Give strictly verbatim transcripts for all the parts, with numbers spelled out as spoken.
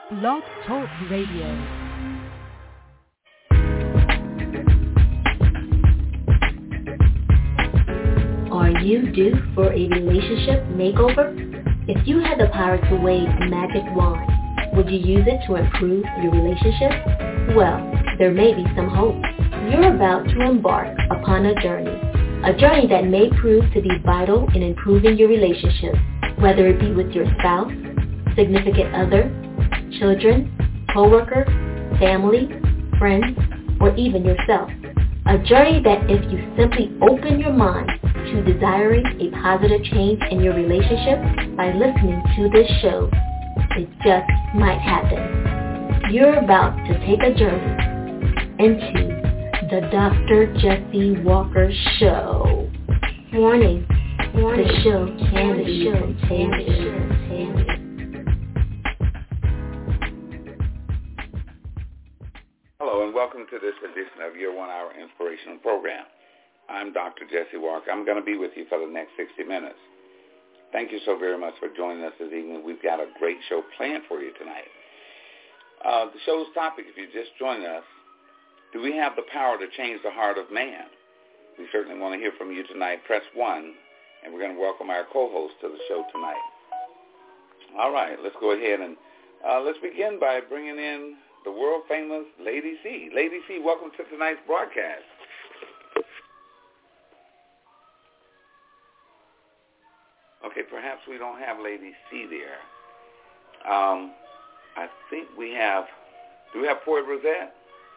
Blog Talk Radio. Are you due for a relationship makeover? If you had the power to wave a magic wand, would you use it to improve your relationship? Well, there may be some hope. You're about to embark upon a journey. A journey that may prove to be vital in improving your relationship, whether it be with your spouse, significant other, children, co-worker, family, friends, or even yourself. A journey that if you simply open your mind to desiring a positive change in your relationship by listening to this show, it just might happen. You're about to take a journey into the Doctor Jesse Walker Show. Warning, Warning. The show can be contagious. Hello and welcome to this edition of your one-hour inspirational program. I'm Doctor Jesse Walker. I'm going to be with you for the next sixty minutes. Thank you so very much for joining us this evening. We've got a great show planned for you tonight. Uh, the show's topic, if you just joined us, do we have the power to change the heart of man? We certainly want to hear from you tonight. Press one, and we're going to welcome our co-host to the show tonight. All right, let's go ahead and uh, let's begin by bringing in the world-famous Lady C. Lady C, welcome to tonight's broadcast. Okay, perhaps we don't have Lady C there. Um, I think we have, do we have Port Rosette?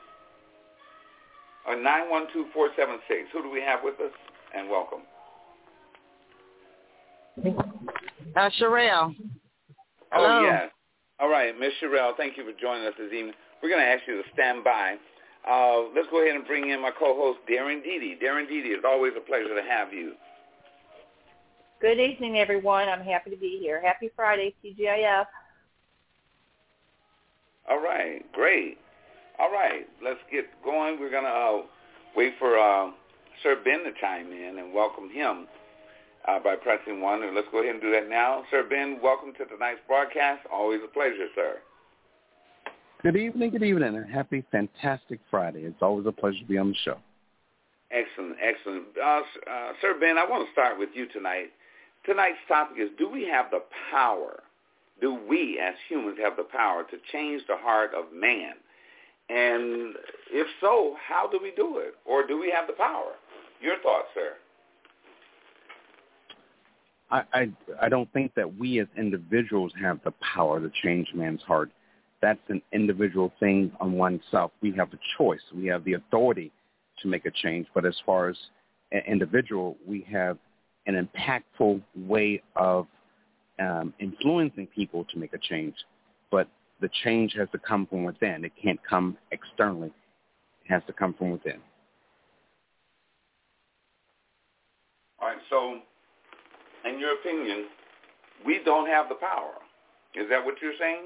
Uh, nine one two, four seven six. Who do we have with us? And welcome. Uh, Sherelle. Hello. Oh, yes. All right, Miss Sherelle, thank you for joining us this evening. We're going to ask you to stand by. Uh, let's go ahead and bring in my co-host, Darren Dede. Darren Dede, it's always a pleasure to have you. Good evening, everyone. I'm happy to be here. Happy Friday, T G I F. All right, great. All right, let's get going. We're going to uh, wait for uh, Sir Ben to chime in and welcome him uh, by pressing one. And let's go ahead and do that now. Sir Ben, welcome to tonight's broadcast. Always a pleasure, sir. Good evening, good evening, and happy, fantastic Friday. It's always a pleasure to be on the show. Excellent, excellent. Uh, uh, Sir Ben, I want to start with you tonight. Tonight's topic is, do we have the power, do we as humans have the power to change the heart of man? And if so, how do we do it? Or do we have the power? Your thoughts, sir? I, I, I don't think that we as individuals have the power to change man's heart. That's an individual thing on oneself. We have the choice. We have the authority to make a change. But as far as an individual, we have an impactful way of um, influencing people to make a change. But the change has to come from within. It can't come externally. It has to come from within. All right, so in your opinion, we don't have the power. Is that what you're saying?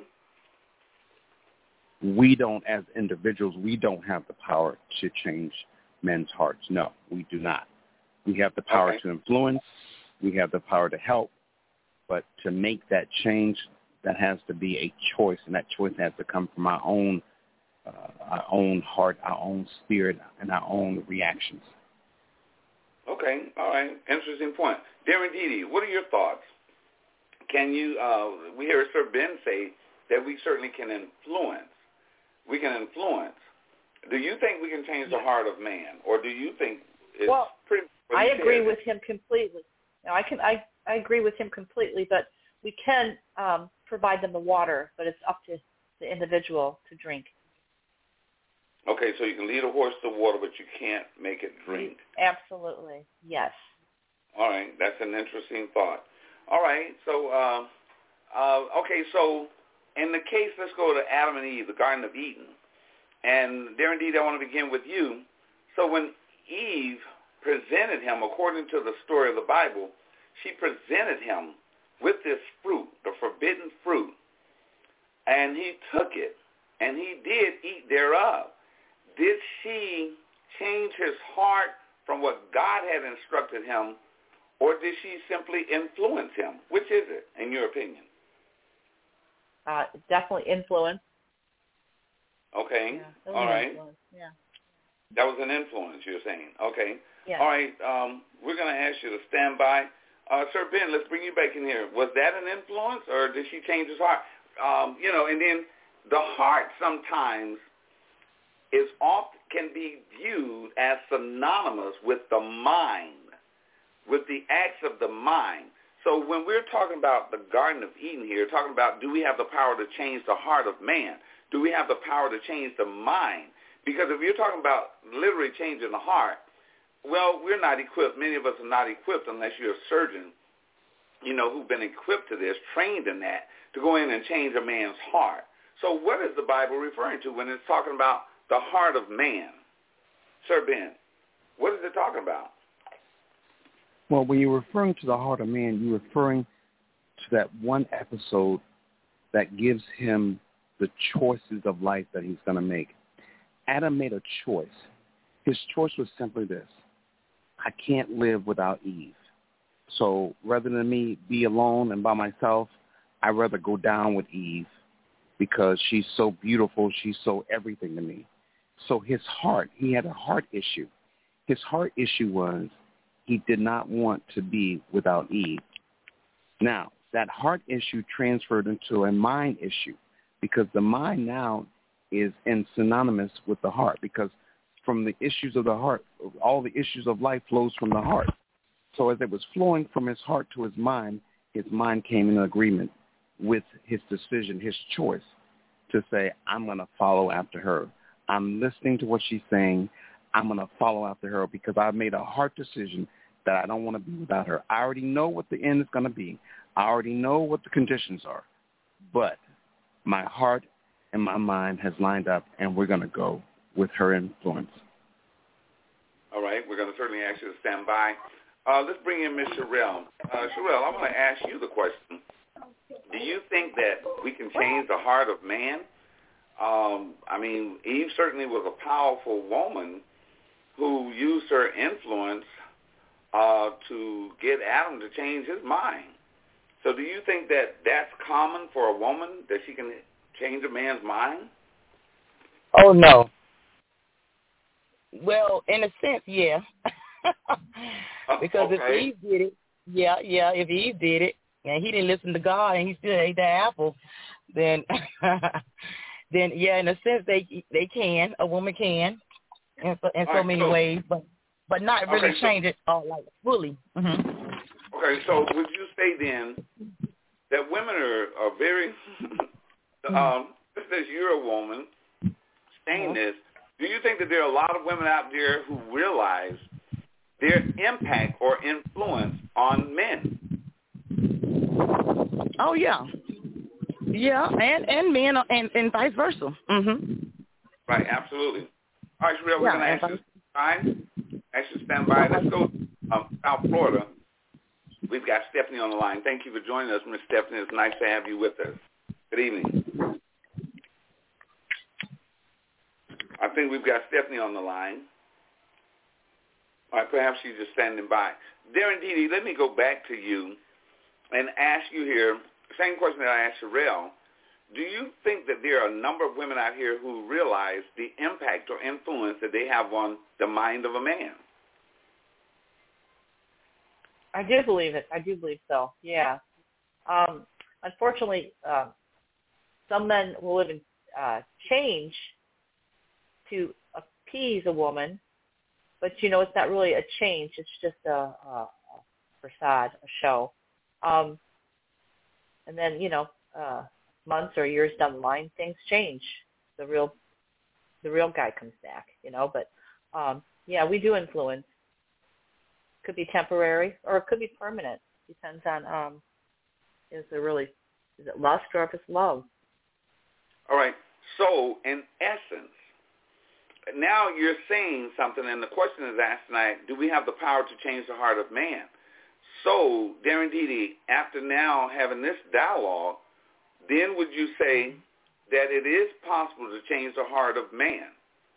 We don't, as individuals, we don't have the power to change men's hearts. No, we do not. We have the power okay. to influence. We have the power to help. But to make that change, that has to be a choice, and that choice has to come from our own, uh, our own heart, our own spirit, and our own reactions. Okay, all right, interesting point. Darren Dede, what are your thoughts? Can you? Uh, we hear Sir Ben say that we certainly can influence. We can influence. Do you think we can change the heart of man, or do you think it's well, pretty? I agree with him completely. No, I can. I, I agree with him completely, but we can um, provide them the water, but it's up to the individual to drink. Okay, so you can lead a horse to water, but you can't make it drink. Absolutely, yes. All right, that's an interesting thought. All right, so, uh, uh, okay, so in the case, let's go to Adam and Eve, the Garden of Eden. And Darren Dede, I want to begin with you. So when Eve presented him, according to the story of the Bible, she presented him with this fruit, the forbidden fruit, and he took it, and he did eat thereof. Did she change his heart from what God had instructed him, or did she simply influence him? Which is it, in your opinion? Uh, definitely influence. Okay. Yeah, all right. Influence. Yeah. That was an influence, you're saying. Okay. Yeah. All right. Um, we're going to ask you to stand by. Uh, Sir Ben, let's bring you back in here. Was that an influence, or did she change his heart? Um, you know, and then the heart sometimes is often can be viewed as synonymous with the mind, with the acts of the mind. So when we're talking about the Garden of Eden here, talking about do we have the power to change the heart of man? Do we have the power to change the mind? Because if you're talking about literally changing the heart, well, we're not equipped. Many of us are not equipped unless you're a surgeon, you know, who've been equipped to this, trained in that, to go in and change a man's heart. So what is the Bible referring to when it's talking about the heart of man? Sir Ben, what is it talking about? Well, when you're referring to the heart of man, you're referring to that one episode that gives him the choices of life that he's going to make. Adam made a choice. His choice was simply this: I can't live without Eve. So rather than me be alone and by myself, I'd rather go down with Eve because she's so beautiful. She's so everything to me. So his heart, he had a heart issue. His heart issue was he did not want to be without Eve. Now, that heart issue transferred into a mind issue because the mind now is in synonymous with the heart, because from the issues of the heart, all the issues of life flows from the heart. So as it was flowing from his heart to his mind, his mind came in agreement with his decision, his choice to say, I'm going to follow after her. I'm listening to what she's saying. I'm going to follow after her because I've made a heart decision that I don't want to be without her. I already know what the end is going to be. I already know what the conditions are. But my heart and my mind has lined up, and we're going to go with her influence. All right. We're going to certainly ask you to stand by. Uh, let's bring in Miz Sherelle. Uh, Sherelle, I want to ask you the question. Do you think that we can change the heart of man? Um, I mean, Eve certainly was a powerful woman who used her influence uh, to get Adam to change his mind. So do you think that that's common for a woman, that she can change a man's mind? Oh, no. Well, in a sense, yeah. Because okay. if Eve did it, yeah, yeah, if Eve did it, and he didn't listen to God and he still ate that apple, then, then yeah, in a sense, they they can, a woman can, in so, in so right, many so, ways, but but not really okay, change so, it uh, like fully. Mm-hmm. Okay, so would you say then that women are, are very, um, just as you're a woman saying this, do you think that there are a lot of women out there who realize their impact or influence on men? Oh, yeah. Yeah, and, and men, and, and vice versa. Mm-hmm. Right, absolutely. All right, Sherelle, we're yeah, going to ask you to stand by. Ask you to stand by. Let's go to um, South Florida. We've got Stephanie on the line. Thank you for joining us, Miss Stephanie. It's nice to have you with us. Good evening. I think we've got Stephanie on the line. All right, perhaps she's just standing by. Darren Dede, let me go back to you and ask you here, same question that I asked Sherelle. Do you think that there are a number of women out here who realize the impact or influence that they have on the mind of a man? I do believe it. I do believe so, yeah. Um, unfortunately, uh, some men will even uh, change to appease a woman, but, you know, it's not really a change. It's just a, a, a facade, a show. Um, and then, you know, uh, months or years down the line, things change. The real the real guy comes back, you know. But, um, yeah, we do influence. Could be temporary or it could be permanent. Depends on, um, is it really, is it lust or if it's love? All right. So, in essence, now you're saying something, and the question is asked tonight, do we have the power to change the heart of man? So, Darren Dede, after now having this dialogue, then would you say that it is possible to change the heart of man?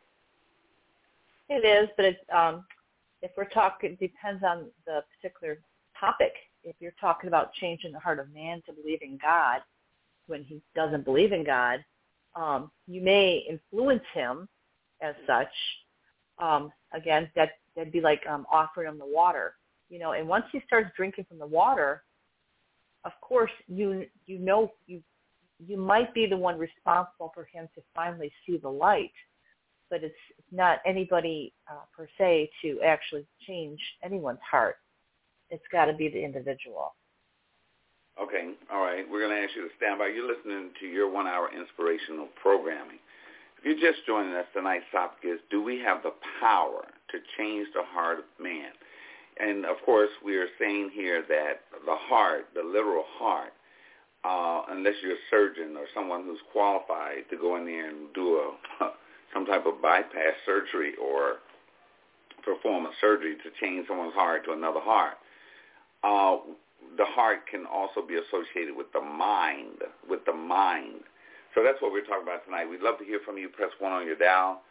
It is, but it's, um, if we're talking, it depends on the particular topic. If you're talking about changing the heart of man to believe in God, when he doesn't believe in God, um, you may influence him as such. Um, again, that, that'd be like um, offering him the water. You know, and once he starts drinking from the water, of course, you you know, you you might be the one responsible for him to finally see the light, but it's not anybody uh, per se to actually change anyone's heart. It's got to be the individual. Okay, all right. We're going to ask you to stand by. You're listening to your one-hour inspirational programming. If you're just joining us tonight, topic is, do we have the power to change the heart of man? And, of course, we are saying here that the heart, the literal heart, uh, unless you're a surgeon or someone who's qualified to go in there and do a some type of bypass surgery or perform a surgery to change someone's heart to another heart, uh, the heart can also be associated with the mind, with the mind. So that's what we're talking about tonight. We'd love to hear from you. Press one on your dial.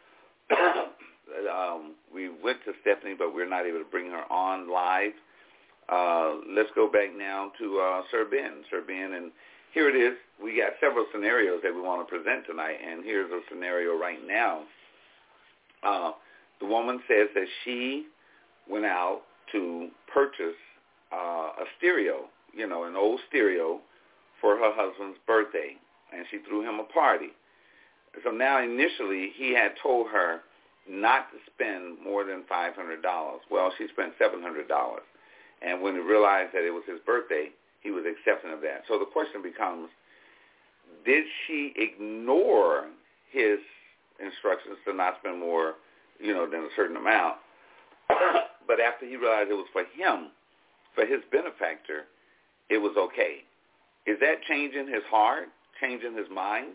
um, we went to Stephanie, but we're not able to bring her on live. Uh, let's go back now to uh, Sir Ben. Sir Ben, and here it is. We got several scenarios that we want to present tonight, and here's a scenario right now. Uh, the woman says that she went out to purchase uh, a stereo, you know, an old stereo for her husband's birthday, and she threw him a party. So now initially he had told her not to spend more than five hundred dollars. Well, she spent seven hundred dollars. And when he realized that it was his birthday, he was accepting of that. So the question becomes, did she ignore his instructions to not spend more, you know, than a certain amount? But after he realized it was for him, for his benefactor, it was okay. Is that changing his heart, changing his mind?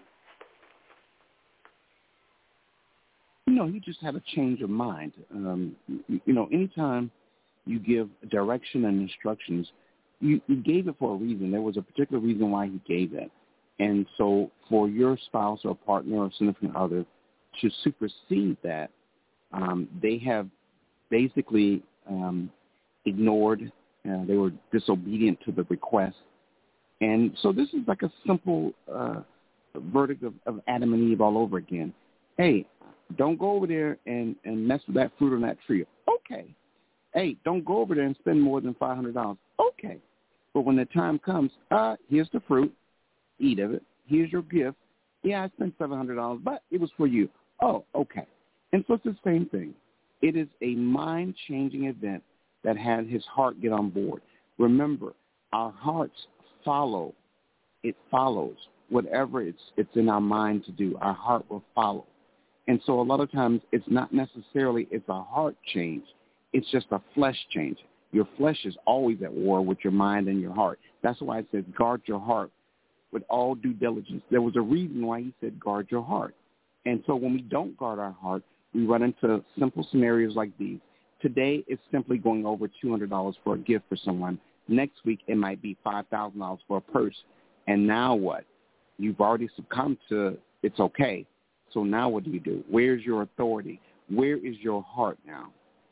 No, he just had a change of mind. Um, you, you know, anytime you give direction and instructions, you, you gave it for a reason. There was a particular reason why he gave it. And so for your spouse or partner or significant other to supersede that, um, they have basically um, ignored, uh, they were disobedient to the request. And so this is like a simple uh, verdict of, of Adam and Eve all over again. Hey, don't go over there and, and mess with that fruit on that tree. Okay. Hey, don't go over there and spend more than five hundred dollars. Okay. But when the time comes, uh, here's the fruit. Eat of it. Here's your gift. Yeah, I spent seven hundred dollars, but it was for you. Oh, okay. And so it's the same thing. It is a mind-changing event that had his heart get on board. Remember, our hearts follow. It follows. Whatever it's it's in our mind to do, our heart will follow. And so a lot of times it's not necessarily it's a heart change. It's just a flesh change. Your flesh is always at war with your mind and your heart. That's why it says guard your heart with all due diligence. There was a reason why he said guard your heart. And so when we don't guard our heart, we run into simple scenarios like these. Today, it's simply going over two hundred dollars for a gift for someone. Next week, it might be five thousand dollars for a purse. And now what? You've already succumbed to it's okay. So now what do you do? Where's your authority? Where is your heart now?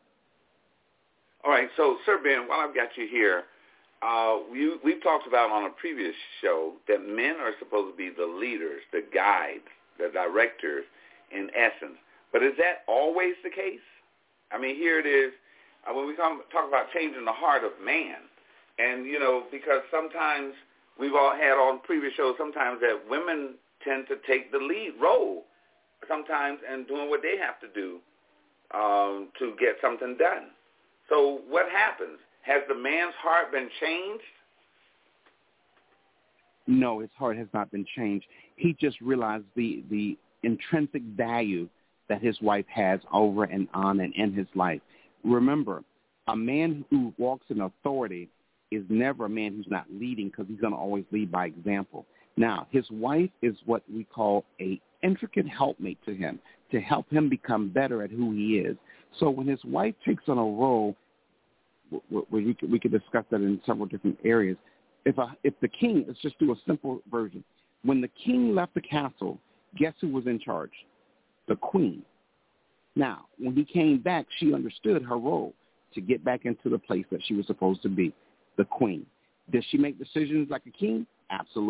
All right, so, Sir Ben, while I've got you here, uh, we, we've talked about on a previous show that men are supposed to be the leaders, the guides, the directors in essence. But is that always the case? I mean, here it is. Uh, when we come, talk about changing the heart of man, and, you know, because sometimes we've all had on previous shows sometimes that women tend to take the lead role sometimes in doing what they have to do um, to get something done. So what happens? Has the man's heart been changed? No, his heart has not been changed. He just realized the, the intrinsic value that his wife has over and on and in his life. Remember, a man who walks in authority is never a man who's not leading because he's going to always lead by example. Now, his wife is what we call a intricate helpmate to him, to help him become better at who he is. So when his wife takes on a role, we could, we could discuss that in several different areas. If a, if the king, let's just do a simple version. When the king left the castle, guess who was in charge? The queen. Now, when he came back, she understood her role to get back into the place that she was supposed to be, the queen. Did she make decisions like a king? Absolutely.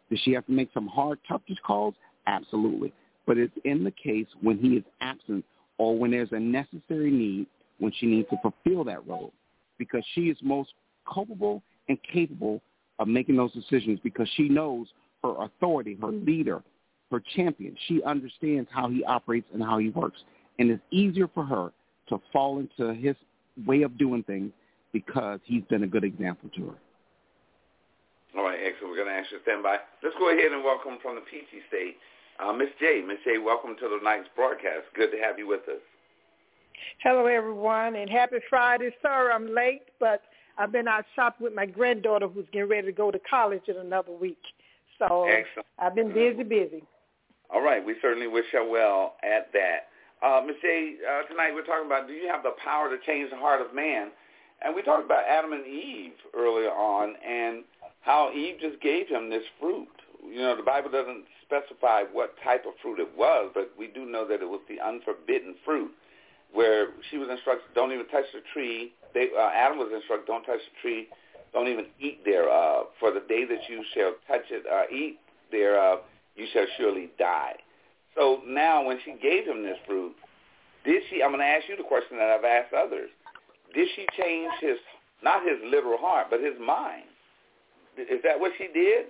Does she have to make some hard, tough calls? Absolutely. But it's in the case when he is absent or when there's a necessary need, when she needs to fulfill that role, because she is most culpable and capable of making those decisions because she knows her authority, her leader, her champion. She understands how he operates and how he works. And it's easier for her to fall into his way of doing things because he's been a good example to her. All right, excellent. We're going to ask you to stand by. Let's go ahead and welcome from the Peachy State, uh, Miss J. Miss J, welcome to tonight's broadcast. Good to have you with us. Hello, everyone, and happy Friday. Sorry I'm late, but I've been out shopping with my granddaughter who's getting ready to go to college in another week. So excellent. I've been busy, busy. All right. We certainly wish her well at that. Uh, Miz J, uh, tonight we're talking about, do you have the power to change the heart of man? And we talked about Adam and Eve earlier on and how Eve just gave him this fruit. You know, the Bible doesn't specify what type of fruit it was, but we do know that it was the unforbidden fruit, where she was instructed, don't even touch the tree. They, uh, Adam was instructed, don't touch the tree, don't even eat thereof. For the day that you shall touch it, uh, eat thereof, you shall surely die. So now when she gave him this fruit, did she, I'm going to ask you the question that I've asked others, did she change his, not his literal heart, but his mind? Is that what she did?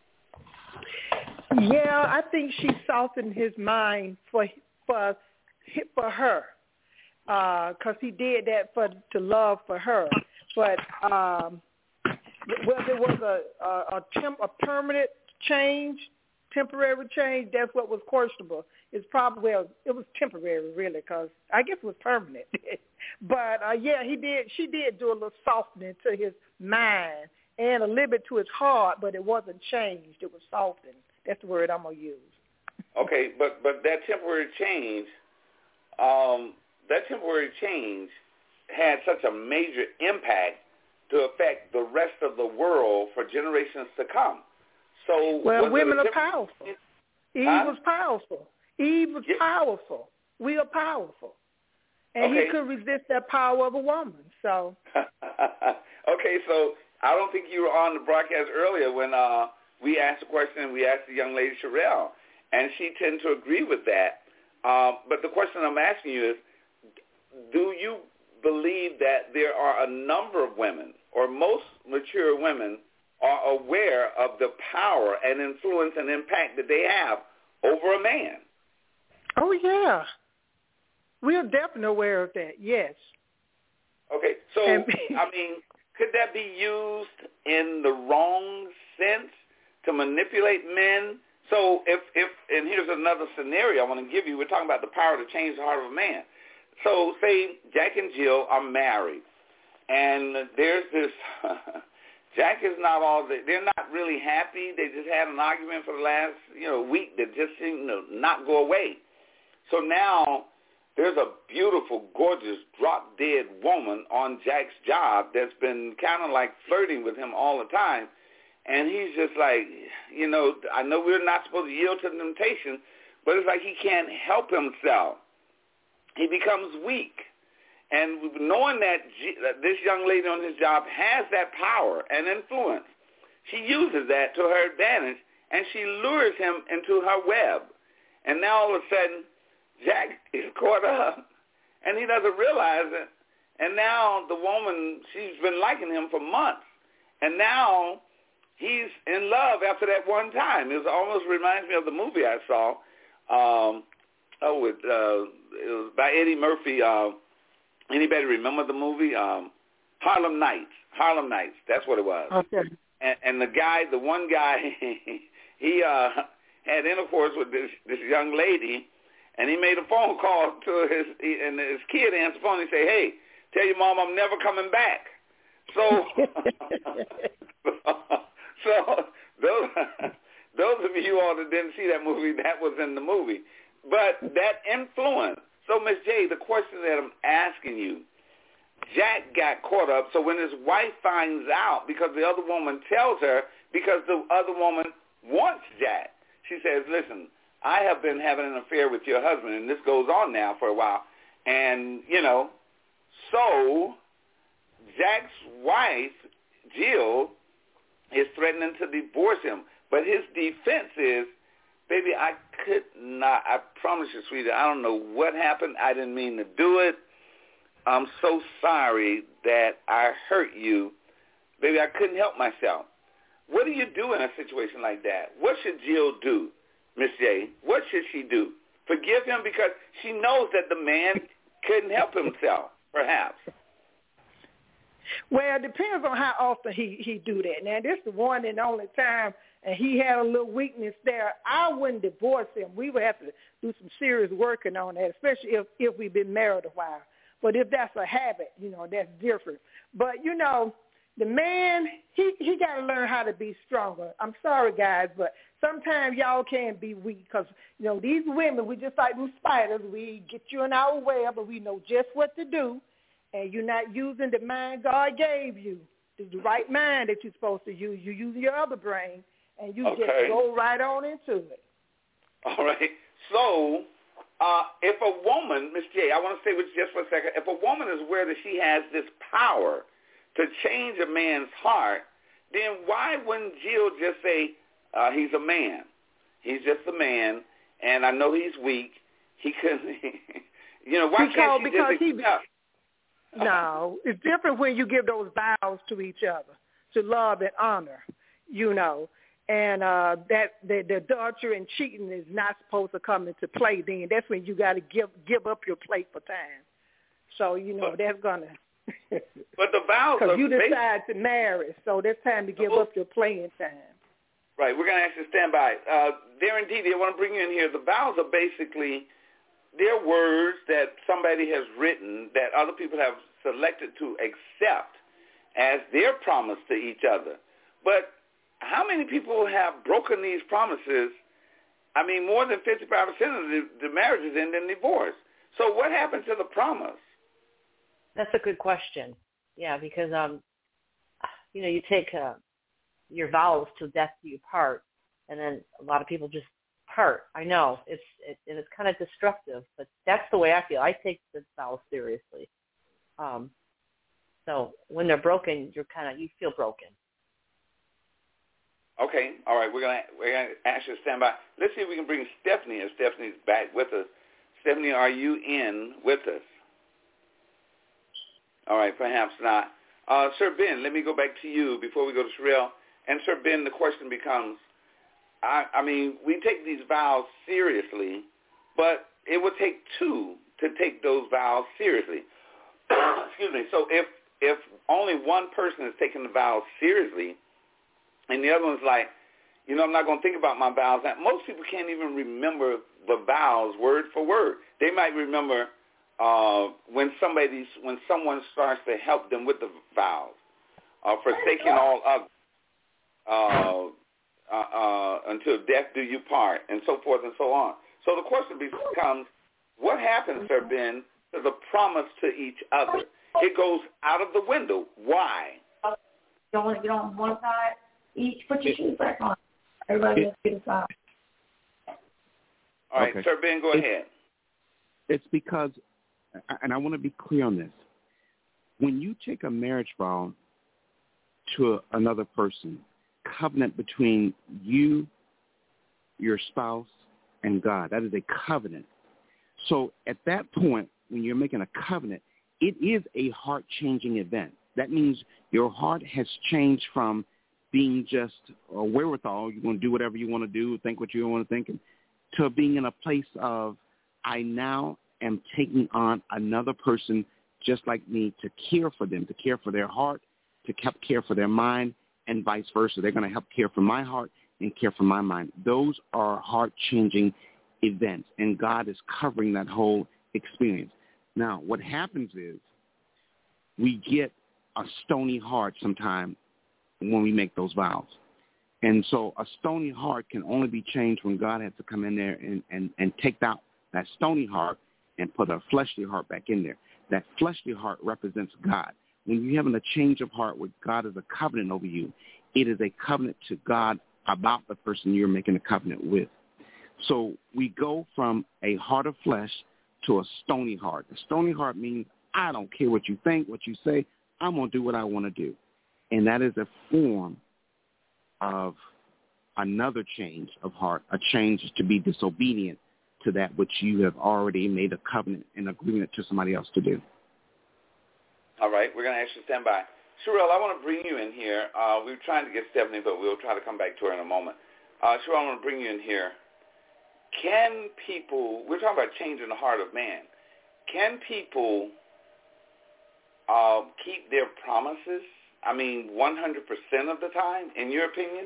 Yeah, I think she softened his mind for for for her, because uh, he did that for to love for her. But um, whether it was a a, a, temp, a permanent change, temporary change, that's what was questionable. It's probably well, it was temporary, really, because I guess it was permanent. But uh, yeah, he did. She did do a little softening to his mind and a little bit to his heart, but it wasn't changed. It was softened. That's the word I'm gonna use. Okay, but but that temporary change, um, that temporary change had such a major impact to affect the rest of the world for generations to come. So well, women are powerful. Eve huh? was powerful. Eve was yeah. powerful. We are powerful, and okay. he could resist that power of a woman. So okay, so I don't think you were on the broadcast earlier when uh, we asked the question and we asked the young lady Sherelle, and she tended to agree with that. Um, but the question I'm asking you is, do you believe that there are a number of women, or most mature women, are aware of the power and influence and impact that they have over a man? Oh, yeah. We are definitely aware of that, yes. Okay, so, I mean, could that be used in the wrong sense to manipulate men? So if, if and here's another scenario I want to give you. We're talking about the power to change the heart of a man. So say Jack and Jill are married, and there's this, Jack is not all, the, they're not really happy. They just had an argument for the last, you know, week that just seemed to not go away. So now there's a beautiful, gorgeous, drop-dead woman on Jack's job that's been kind of like flirting with him all the time. And he's just like, you know, I know we're not supposed to yield to temptation, but it's like he can't help himself. He becomes weak. And knowing that, G, that this young lady on his job has that power and influence, she uses that to her advantage, and she lures him into her web. And now all of a sudden, Jack is caught up, and he doesn't realize it. And now the woman, she's been liking him for months. And now he's in love after that one time. It was, almost reminds me of the movie I saw. Um, oh, it, uh, it was by Eddie Murphy. Uh, anybody remember the movie? Um, Harlem Nights. Harlem Nights. That's what it was. Okay. And, and the guy, the one guy, he uh, had intercourse with this, this young lady, and he made a phone call to his, and his kid answered the phone. And he said, "Hey, tell your mom I'm never coming back." So, so those those of you all that didn't see that movie, that was in the movie. But that influence. So, Miss J, the question that I'm asking you, Jack got caught up. So when his wife finds out, because the other woman tells her, because the other woman wants Jack, she says, "Listen, I have been having an affair with your husband," and this goes on now for a while. And, you know, so Jack's wife, Jill, is threatening to divorce him. But his defense is, baby, I could not, I promise you, sweetie, I don't know what happened. I didn't mean to do it. I'm so sorry that I hurt you. Baby, I couldn't help myself. What do you do in a situation like that? What should Jill do, Miss J? What should she do? Forgive him because she knows that the man couldn't help himself, perhaps. Well, it depends on how often he, he do that. Now, this is the one and only time, and he had a little weakness there. I wouldn't divorce him. We would have to do some serious working on that, especially if, if we've been married a while. But if that's a habit, you know, that's different. But, you know, the man, he, he got to learn how to be stronger. I'm sorry, guys, but sometimes y'all can be weak because, you know, these women, we just like them spiders. We get you in our web, but we know just what to do, and you're not using the mind God gave you. It's the right mind that you're supposed to use. You use your other brain, and you okay. just go right on into it. All right. So uh, if a woman, Miss J, I want to stay with you just for a second. If a woman is aware that she has this power to change a man's heart, then why wouldn't Jill just say, uh, he's a man. He's just a man, and I know he's weak. He couldn't, you know, why because, can't she because just accept? He, no, it's different when you give those vows to each other, to love and honor, you know. And uh, that the, the adultery and cheating is not supposed to come into play then. That's when you got to give give up your plate for time. So, you know, but, that's going to... But the vows are... Because you decide to marry, so it's time to give up your playing time. Right, we're going to ask you to stand by. Uh, Darren Dede, I want to bring you in here. The vows are basically, they're words that somebody has written that other people have selected to accept as their promise to each other. But how many people have broken these promises? I mean, more than fifty-five percent of the, the marriages end in divorce. So what happened to the promise? That's a good question. Yeah, because, um, you know, you take uh, your vows till death do you part, and then a lot of people just part. I know, it's it, it's kind of destructive, but that's the way I feel. I take the vows seriously. Um, so when they're broken, you're kind of, you feel broken. Okay, all right, we're gonna we're gonna ask you to stand by. Let's see if we can bring Stephanie. If Stephanie's back with us, Stephanie, are you in with us? All right, perhaps not. Uh, Sir Ben, let me go back to you before we go to Sherelle. And Sir Ben, the question becomes: I, I mean, we take these vows seriously, but it would take two to take those vows seriously. Excuse me. So if if only one person is taking the vows seriously, and the other one's like, you know, I'm not going to think about my vows. Now, most people can't even remember the vows word for word. They might remember uh, when somebody's when someone starts to help them with the vows, uh, forsaking all others, uh, uh, uh, until death do you part, and so forth and so on. So the question becomes, what happens, Sir Ben, to the promise to each other? It goes out of the window. Why? You don't want to get on one side. Each put your shoes back on. Everybody has to get a side. All right, okay. Sir Ben, go it's, ahead. It's because, and I want to be clear on this, when you take a marriage vow to a, another person, covenant between you, your spouse, and God, that is a covenant. So at that point, when you're making a covenant, it is a heart-changing event. That means your heart has changed from being just a wherewithal, you're going to do whatever you want to do, think what you want to think, to being in a place of, I now am taking on another person just like me to care for them, to care for their heart, to help care for their mind, and vice versa. They're going to help care for my heart and care for my mind. Those are heart-changing events, and God is covering that whole experience. Now, what happens is we get a stony heart sometimes when we make those vows. And so a stony heart can only be changed when God has to come in there and, and, and take out that stony heart and put a fleshly heart back in there. That fleshly heart represents God. When you're having a change of heart with God as a covenant over you, it is a covenant to God about the person you're making a covenant with. So we go from a heart of flesh to a stony heart. A stony heart means I don't care what you think, what you say. I'm going to do what I want to do. And that is a form of another change of heart, a change to be disobedient to that which you have already made a covenant and agreement to somebody else to do. All right, we're going to ask you to stand by. Sherelle, I want to bring you in here. Uh, we were trying to get Stephanie, but we'll try to come back to her in a moment. Uh, Sherelle, I want to bring you in here. Can people, we're talking about changing the heart of man. Can people uh, keep their promises? I mean, one hundred percent of the time, in your opinion?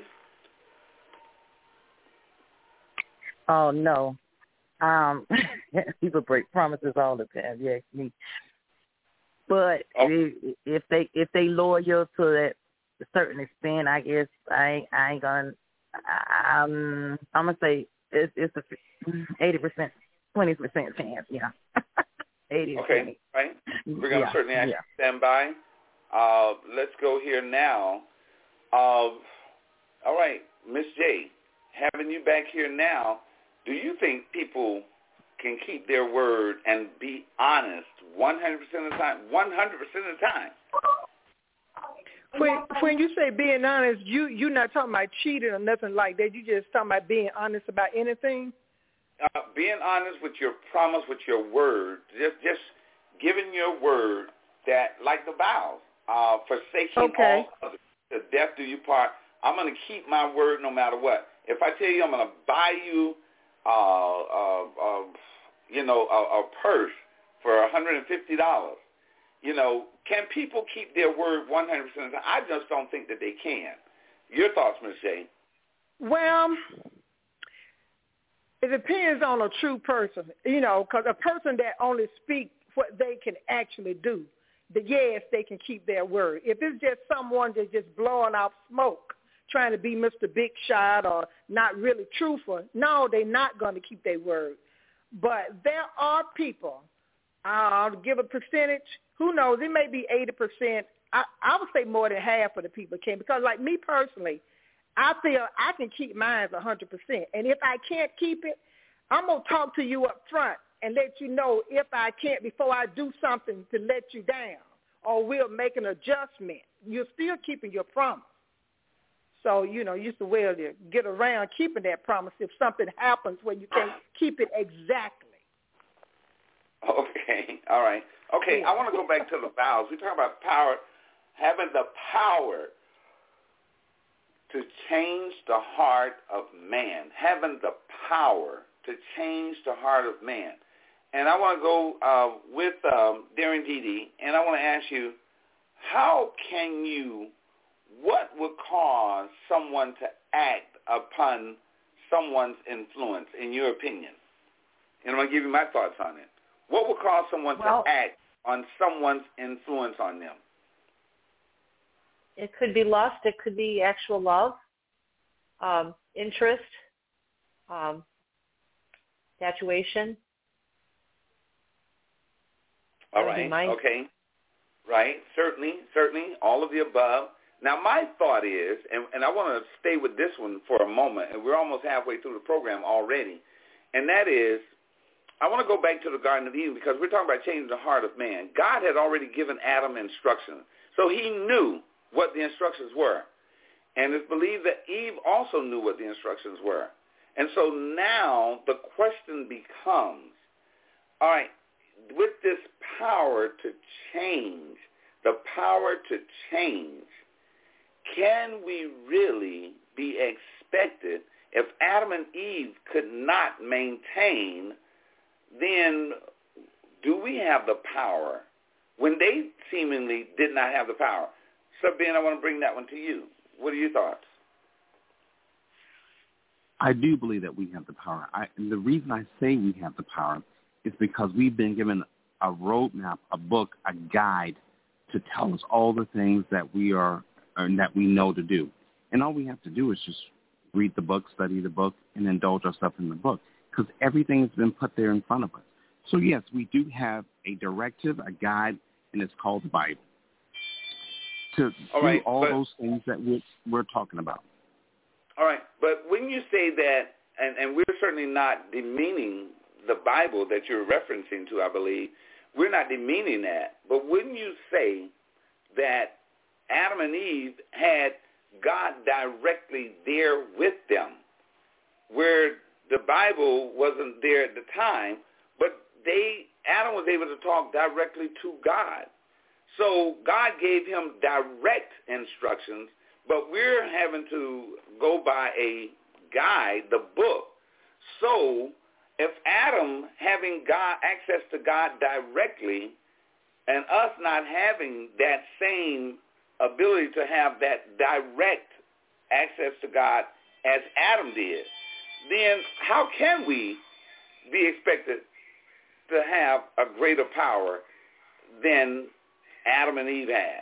Oh, no. Um, people break promises all the time, you ask me. But oh. if, if they if they loyal to that a certain extent, I guess I ain't, I ain't gonna. Um, I'm gonna say it's it's a eighty percent, twenty percent chance. Yeah, eighty. Okay, right. We're gonna yeah, certainly ask yeah. you to stand by. Uh, let's go here now. Uh, all right, Miss J, having you back here now, do you think people can keep their word and be honest one hundred percent of the time? one hundred percent of the time. When, when you say being honest, you, you're not talking about cheating or nothing like that. You just talking about being honest about anything? Uh, being honest with your promise, with your word, just just giving your word that, like the vows, uh, forsaking okay. all others, the death do you part. I'm going to keep my word no matter what. If I tell you I'm going to buy you uh, uh, uh, you know, a, a purse for one hundred fifty dollars. You know, can people keep their word one hundred percent of the time? I just don't think that they can. Your thoughts, Miz J? Well, it depends on a true person, you know, because a person that only speaks what they can actually do, the yes, they can keep their word. If it's just someone that's just blowing out smoke, trying to be Mister Big Shot or not really truthful, no, they're not going to keep their word. But there are people, I'll give a percentage, who knows, it may be eighty percent. I, I would say more than half of the people can, because like me personally, I feel I can keep mine one hundred percent. And if I can't keep it, I'm going to talk to you up front and let you know if I can't before I do something to let you down, or we'll make an adjustment. You're still keeping your promise. So, you know, you're so well to get around keeping that promise if something happens where you can't keep it exactly. Okay, all right. Okay, yeah. I want to go back to the vows. We talk about power, having the power to change the heart of man, having the power to change the heart of man. And I want to go uh, with um, Darren Dede, and I want to ask you, how can you, what would cause someone to act upon someone's influence, in your opinion? And I'm going to give you my thoughts on it. What would cause someone well, to act on someone's influence on them? It could be lust. It could be actual love, um, interest, um, infatuation. All right. Okay. Right. Certainly. Certainly. All of the above. Now, my thought is, and, and I want to stay with this one for a moment, and we're almost halfway through the program already, and that is, I want to go back to the Garden of Eden because we're talking about changing the heart of man. God had already given Adam instructions, so he knew what the instructions were. And it's believed that Eve also knew what the instructions were. And so now the question becomes, all right, with this power to change, the power to change, can we really be expected if Adam and Eve could not maintain, then do we have the power when they seemingly did not have the power? So, Ben, I want to bring that one to you. What are your thoughts? I do believe that we have the power. I, and the reason I say we have the power is because we've been given a roadmap, a book, a guide to tell us all the things that we are and that we know to do. And all we have to do is just read the book, study the book, and indulge ourselves in the book because everything has been put there in front of us. So, yes, we do have a directive, a guide, and it's called the Bible to all do right, all but, those things that we're, we're talking about. All right, but when you say that, and, and we're certainly not demeaning the Bible that you're referencing to, I believe, we're not demeaning that, but wouldn't you say that Adam and Eve had God directly there with them, where the Bible wasn't there at the time, but they Adam was able to talk directly to God. So God gave him direct instructions, but we're having to go by a guide, the book. So if Adam having God access to God directly and us not having that same ability to have that direct access to God as Adam did, then how can we be expected to have a greater power than Adam and Eve had?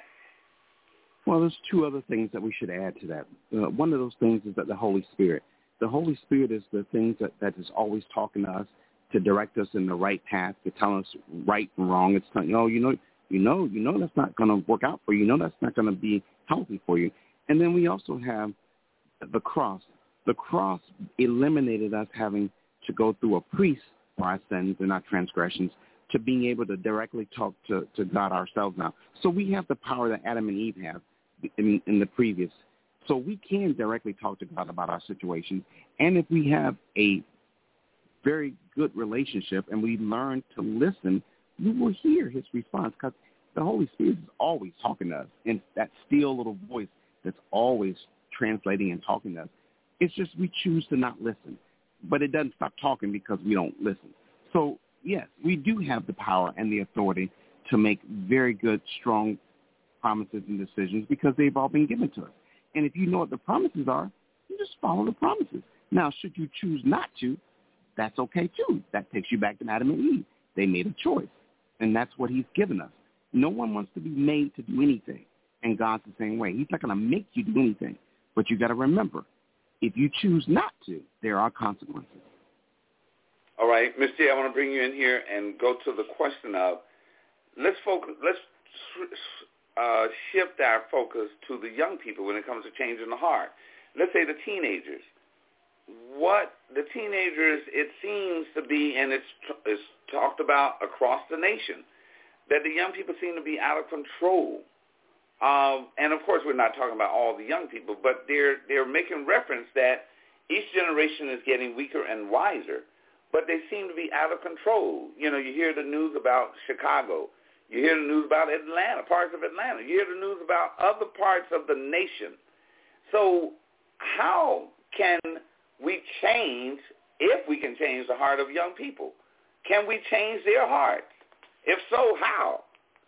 Well, there's two other things that we should add to that. Uh, one of those things is that the Holy Spirit. The Holy Spirit is the thing that, that is always talking to us to direct us in the right path, to tell us right and wrong. It's telling, oh, you know, you know, you know that's not going to work out for you. You know that's not going to be healthy for you. And then we also have the cross. The cross eliminated us having to go through a priest for our sins and our transgressions, to being able to directly talk to, to God ourselves now. So we have the power that Adam and Eve have in, in the previous. So we can directly talk to God about our situation. And if we have a very good relationship and we learn to listen, we will hear his response, because the Holy Spirit is always talking to us, and that still little voice that's always translating and talking to us. It's just we choose to not listen. But it doesn't stop talking because we don't listen. So, yes, we do have the power and the authority to make very good, strong promises and decisions because they've all been given to us. And if you know what the promises are, you just follow the promises. Now, should you choose not to, that's okay too. That takes you back to Adam and Eve. They made a choice, and that's what he's given us. No one wants to be made to do anything, and God's the same way. He's not going to make you do anything, but you got to remember, if you choose not to, there are consequences. All right, Miz J, I want to bring you in here and go to the question of, let's focus, let's uh, shift our focus to the young people when it comes to changing the heart. Let's say the teenagers. What the teenagers, it seems to be, and it's, it's talked about across the nation, that the young people seem to be out of control. Um, and, of course, we're not talking about all the young people, but they're they're making reference that each generation is getting weaker and wiser, but they seem to be out of control. You know, you hear the news about Chicago. You hear the news about Atlanta, parts of Atlanta. You hear the news about other parts of the nation. So how can we change, if we can change the heart of young people? Can we change their hearts? If so, how?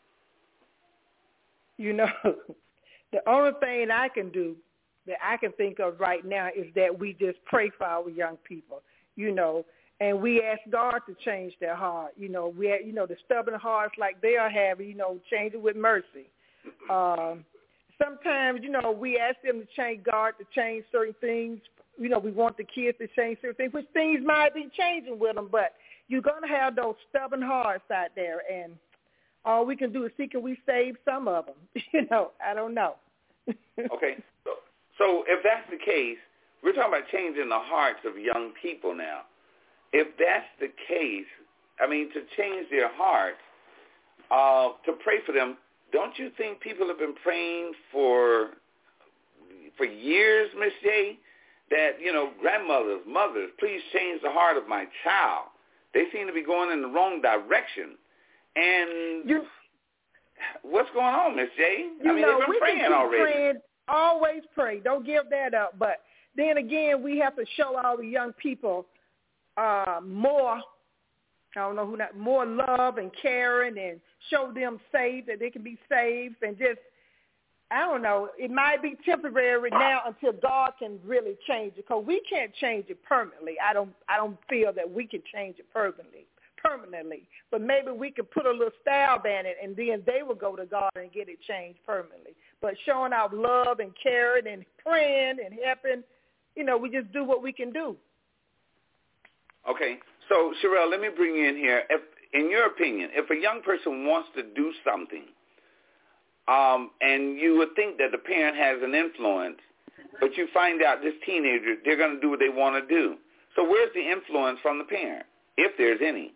You know, the only thing I can do that I can think of right now is that we just pray for our young people, you know, and we ask God to change their heart. You know, we, you know, the stubborn hearts like they are having, you know, change it with mercy. Um, sometimes, you know, we ask them to change God to change certain things. You know, we want the kids to change certain things, which things might be changing with them, but you're going to have those stubborn hearts out there, and all we can do is see can we save some of them. You know, I don't know. Okay, so, so if that's the case, we're talking about changing the hearts of young people now. If that's the case, I mean, to change their hearts, uh, to pray for them, don't you think people have been praying for for years, Miss J, that, you know, grandmothers, mothers, please change the heart of my child. They seem to be going in the wrong direction. And you, what's going on, Miss J? You I mean, know, they've been we praying can keep already. Praying, always pray. Don't give that up. But then again, we have to show our young people uh, more, I don't know who not, more love and caring, and show them safe, that they can be safe, and just, I don't know, it might be temporary now until God can really change it, because we can't change it permanently. I don't I don't feel that we can change it permanently, permanently. But maybe we can put a little stab in it, and then they will go to God and get it changed permanently. But showing our love and caring and praying and helping, you know, we just do what we can do. Okay. So, Sherelle, let me bring you in here. If, in your opinion, if a young person wants to do something, Um, and you would think that the parent has an influence, but you find out this teenager, they're going to do what they want to do. So where's the influence from the parent, if there's any?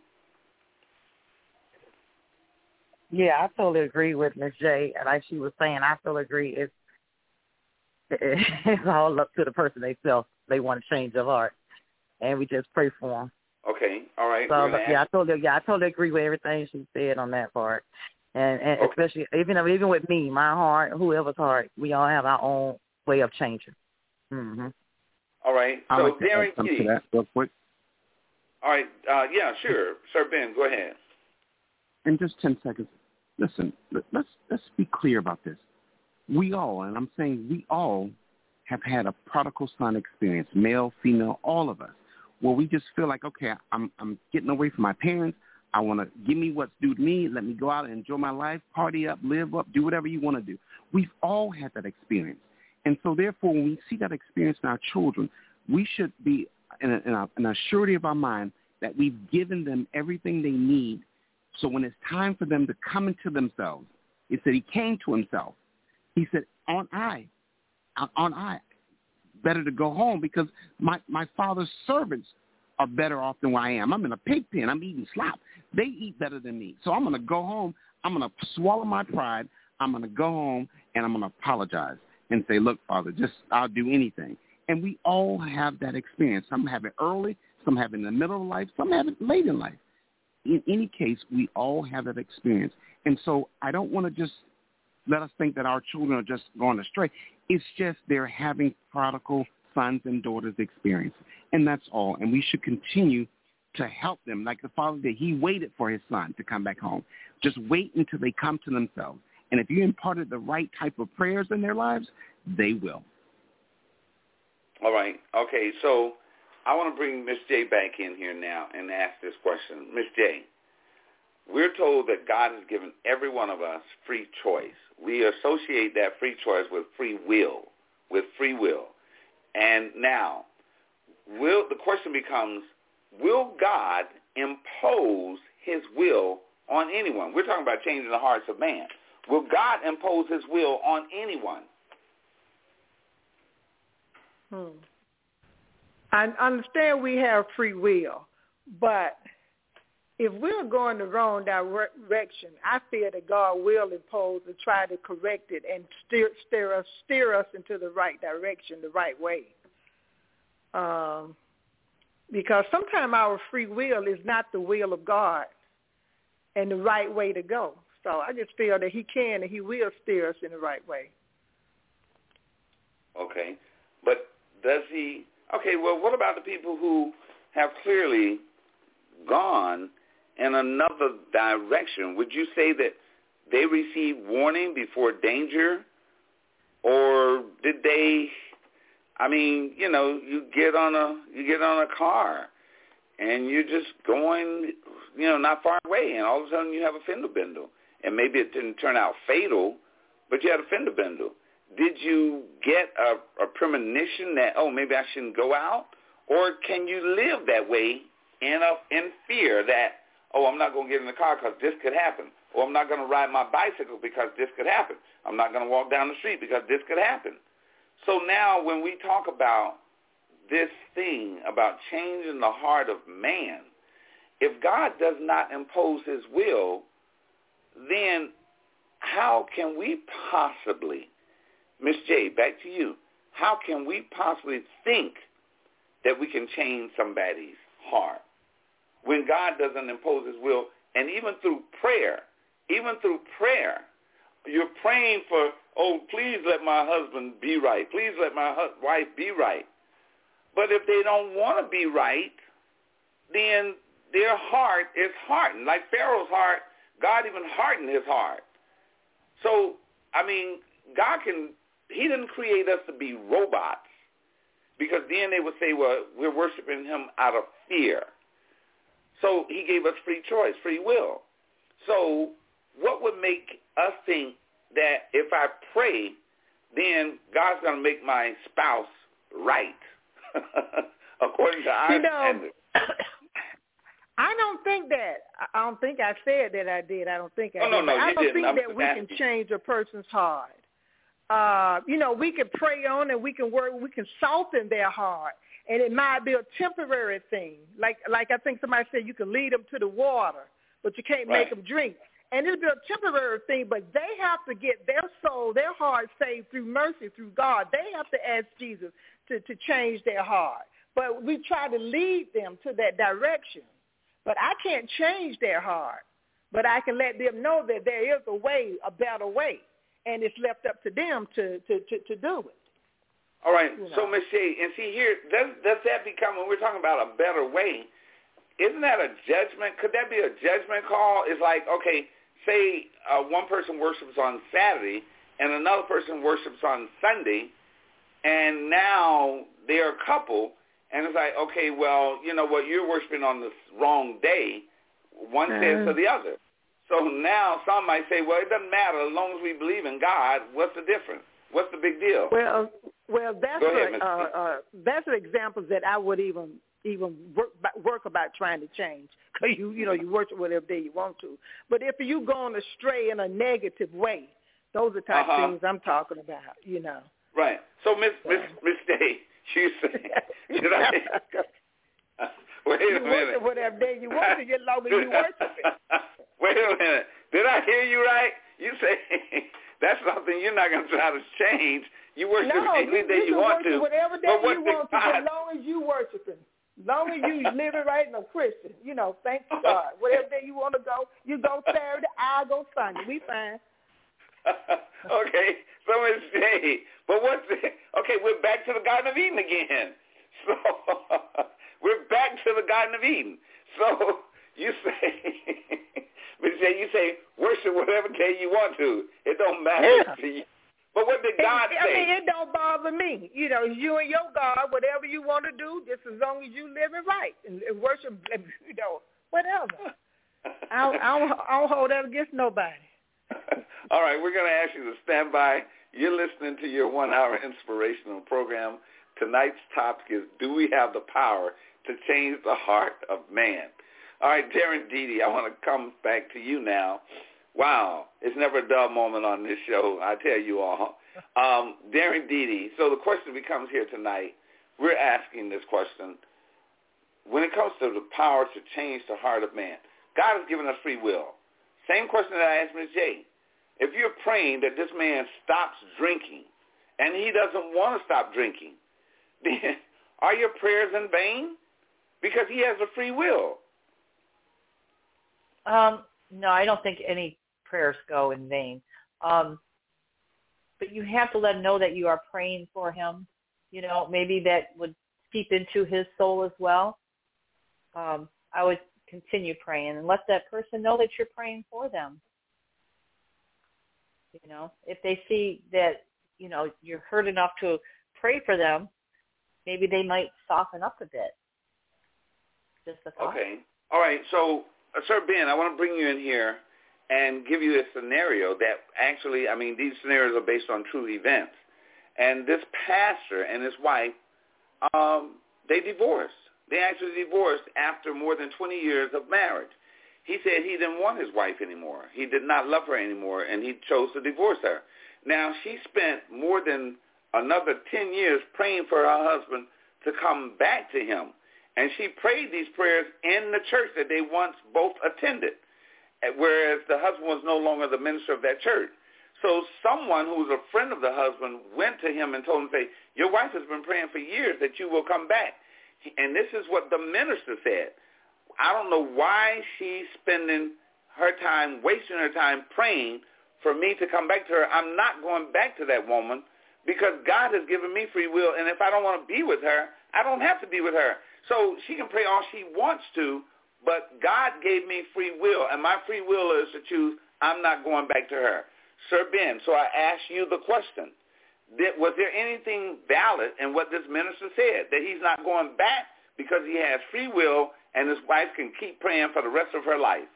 Yeah, I totally agree with Miz J. Like she was saying, I totally agree. It's it's all up to the person themselves. They want to change their heart, and we just pray for them. Okay, all right. So, but yeah, I totally, yeah, I totally agree with everything she said on that part, and, and okay. especially even even with me, my heart, whoever's heart, we all have our own way of changing. Mm-hmm. All right. I'd so, like to Darren add something Key. to that real quick. All right. Uh, yeah, sure. Sir Ben, go ahead. In just ten seconds. Listen, let's let's be clear about this. We all, and I'm saying we all, have had a prodigal son experience, male, female, all of us, where we just feel like, okay, I'm I'm getting away from my parents. I want to give me what's due to me. Let me go out and enjoy my life, party up, live up, do whatever you want to do. We've all had that experience. And so, therefore, when we see that experience in our children, we should be in a, in a, in a surety of our mind that we've given them everything they need. So when it's time for them to come into themselves, it said he came to himself. He said, on I, on I, better to go home because my, my father's servants are better off than where I am. I'm in a pig pen. I'm eating slop. They eat better than me. So I'm going to go home. I'm going to swallow my pride. I'm going to go home, and I'm going to apologize and say, look, Father, just I'll do anything. And we all have that experience. Some have it early. Some have it in the middle of life. Some have it late in life. In any case, we all have that experience. And so I don't want to just let us think that our children are just going astray. It's just they're having prodigal sons and daughters experience. And that's all. And we should continue to help them. Like the father did, he waited for his son to come back home. Just wait until they come to themselves. And if you imparted the right type of prayers in their lives, they will. All right. Okay, so I want to bring Miss J back in here now and ask this question. Miss J, we're told that God has given every one of us free choice. We associate that free choice with free will, with free will. And now, will the question becomes, will God impose his will on anyone? We're talking about changing the hearts of man. Will God impose his will on anyone? Hmm. I understand we have free will, but if we're going the wrong direction, I fear that God will impose and try to correct it and steer, steer us steer us into the right direction, the right way. Um, because sometimes our free will is not the will of God and the right way to go. So I just feel that he can and he will steer us in the right way. Okay. But does he... Okay, well, what about the people who have clearly gone in another direction? Would you say that they received warning before danger? Or did they... I mean, you know, you get on a you get on a car and you're just going, you know, not far away, and all of a sudden you have a fender bender. And maybe it didn't turn out fatal, but you had a fender bender. Did you get a, a premonition that, oh, maybe I shouldn't go out? Or can you live that way in, a, in fear that, oh, I'm not going to get in the car because this could happen. Or I'm not going to ride my bicycle because this could happen. I'm not going to walk down the street because this could happen. So now when we talk about this thing, about changing the heart of man, if God does not impose his will, then how can we possibly, Miss J, back to you, how can we possibly think that we can change somebody's heart when God doesn't impose his will? And even through prayer, even through prayer, you're praying for, oh, please let my husband be right. Please let my hu- wife be right. But if they don't want to be right, then their heart is hardened. Like Pharaoh's heart, God even hardened his heart. So, I mean, God can, he didn't create us to be robots, because then they would say, well, we're worshiping him out of fear. So he gave us free choice, free will. So what would make us think that if I pray, then God's going to make my spouse right, according to our you know, standards? I don't think that. I don't think I said that I did. I don't think I oh, did. No, no, I you don't didn't. think I'm that we can asking. change a person's heart. Uh, you know, we can pray on and we can work, we can soften their heart. And it might be a temporary thing. Like like I think somebody said, you can lead them to the water, but you can't right. make them drink. and it'll be a temporary thing, but they have to get their soul, their heart saved through mercy, through God. They have to ask Jesus to, to change their heart. But we try to lead them to that direction. But I can't change their heart. But I can let them know that there is a way, a better way, and it's left up to them to, to, to, to do it. All right. You know. So, Miz Shea, and see here, does, does that become, when we're talking about a better way, isn't that a judgment? Could that be a judgment call? It's like, okay, say uh, one person worships on Saturday and another person worships on Sunday, and now they're a couple, and it's like, okay, well, you know what, you're worshiping on the wrong day. One uh, says to the other. So now some might say, well, it doesn't matter as long as we believe in God. What's the difference? What's the big deal? Well, well, that's ahead, a, uh, uh, that's an example that I would even even work work about trying to change. Cause you you know you worship whatever day you want to. But if you going astray in a negative way, those are the type uh-huh. of things I'm talking about. You know. Right. So Miss Miss Miss Day, you say, should I? Wait a you minute. worship whatever day you want to, as long as you worship it. Wait a minute. Did I hear you right? You say that's something you're not going to try to change. You worship no, any you, day you you want to. Whatever day but you want to, as long as you worshiping. As long as you living right and a Christian. You know, thank God. Whatever day you want to go, you go Saturday, I go Sunday. We fine. Okay, so it's Jay. But what's the, okay, we're back to the Garden of Eden again. So we're back to the Garden of Eden. So you say, but Jay, you say worship whatever day you want to. It don't matter yeah. to you. But what did God it, say? I mean, it don't bother me. You know, you and your God, whatever you want to do, just as long as you live it right and, and worship, you know, whatever. I don't, I, don't, I don't hold that against nobody. All right, we're going to ask you to stand by. You're listening to your one-hour inspirational program. Tonight's topic is, do we have the power to change the heart of man? All right, Darren Dede, I want to come back to you now. Wow, it's never a dull moment on this show, I tell you all. Um, Darren Dede, so the question becomes here tonight, we're asking this question. When it comes to the power to change the heart of man, God has given us free will. Same question that I asked Miz J. If you're praying that this man stops drinking and he doesn't want to stop drinking, then are your prayers in vain? Because he has a free will. Um, no, I don't think any prayers go in vain. Um, but you have to let him know that you are praying for him. You know, maybe that would seep into his soul as well. Um, I would continue praying and let that person know that you're praying for them. You know, if they see that, you know, you're hurt enough to pray for them, maybe they might soften up a bit. Just a thought. Okay. All right. So, uh, Sir Ben, I want to bring you in here and give you a scenario that actually, I mean, these scenarios are based on true events. And this pastor and his wife, um, they divorced. They actually divorced after more than twenty years of marriage. He said he didn't want his wife anymore. He did not love her anymore, and he chose to divorce her. Now, she spent more than another ten years praying for her husband to come back to him. And she prayed these prayers in the church that they once both attended, whereas the husband was no longer the minister of that church. So someone who was a friend of the husband went to him and told him, say, your wife has been praying for years that you will come back. And this is what the minister said. I don't know why she's spending her time, wasting her time praying for me to come back to her. I'm not going back to that woman because God has given me free will. And if I don't want to be with her, I don't have to be with her. So she can pray all she wants to, but God gave me free will. And my free will is to choose I'm not going back to her. Sir Ben, so I ask you the question. Did, was there anything valid in what this minister said, that he's not going back because he has free will and his wife can keep praying for the rest of her life?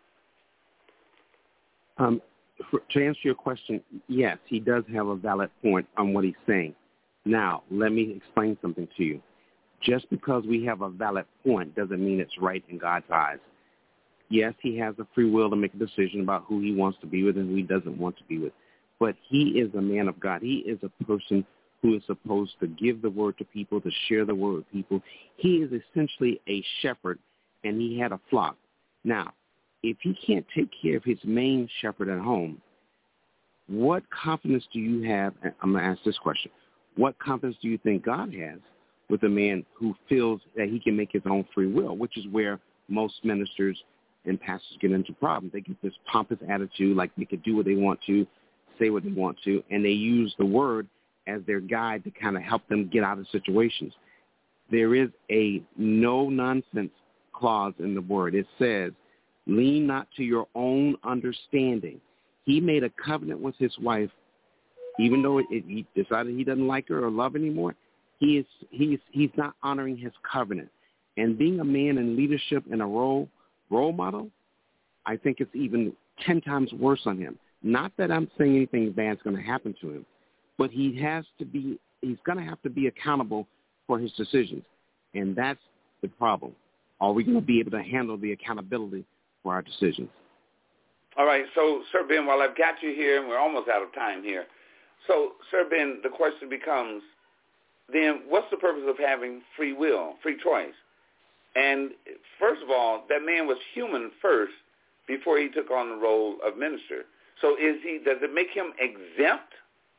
Um, for, to answer your question, yes, he does have a valid point on what he's saying. Now, let me explain something to you. Just because we have a valid point doesn't mean it's right in God's eyes. Yes, he has the free will to make a decision about who he wants to be with and who he doesn't want to be with. But he is a man of God. He is a person who is supposed to give the word to people, to share the word with people. He is essentially a shepherd, and he had a flock. Now, if he can't take care of his main shepherd at home, what confidence do you have? I'm going to ask this question. What confidence do you think God has with a man who feels that he can make his own free will, which is where most ministers and pastors get into problems. They get this pompous attitude, like they could do what they want to, say what they want to, and they use the word as their guide to kind of help them get out of situations. There is a no-nonsense clause in the word. It says, lean not to your own understanding. He made a covenant with his wife, even though it, it, he decided he doesn't like her or love anymore. He is he's he's not honoring his covenant. And being a man in leadership and a role role model, I think it's even ten times worse on him. Not that I'm saying anything bad's going to happen to him, but he has to be. He's going to have to be accountable for his decisions, and that's the problem. Are we going to be able to handle the accountability for our decisions? All right, so, Sir Ben, while I've got you here, and we're almost out of time here, so, Sir Ben, the question becomes, then what's the purpose of having free will, free choice? And first of all, that man was human first before he took on the role of minister. So is he? Does it make him exempt